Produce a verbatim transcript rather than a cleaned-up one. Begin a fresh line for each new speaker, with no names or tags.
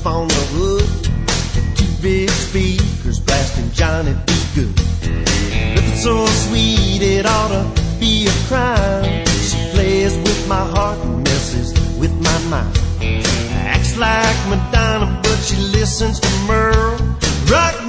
up on the hood, two big speakers blasting Johnny B. Good. Nothing so sweet it ought to be a crime. She plays with my heart and messes with my mind. Acts like Madonna, but she listens to Merle. Rock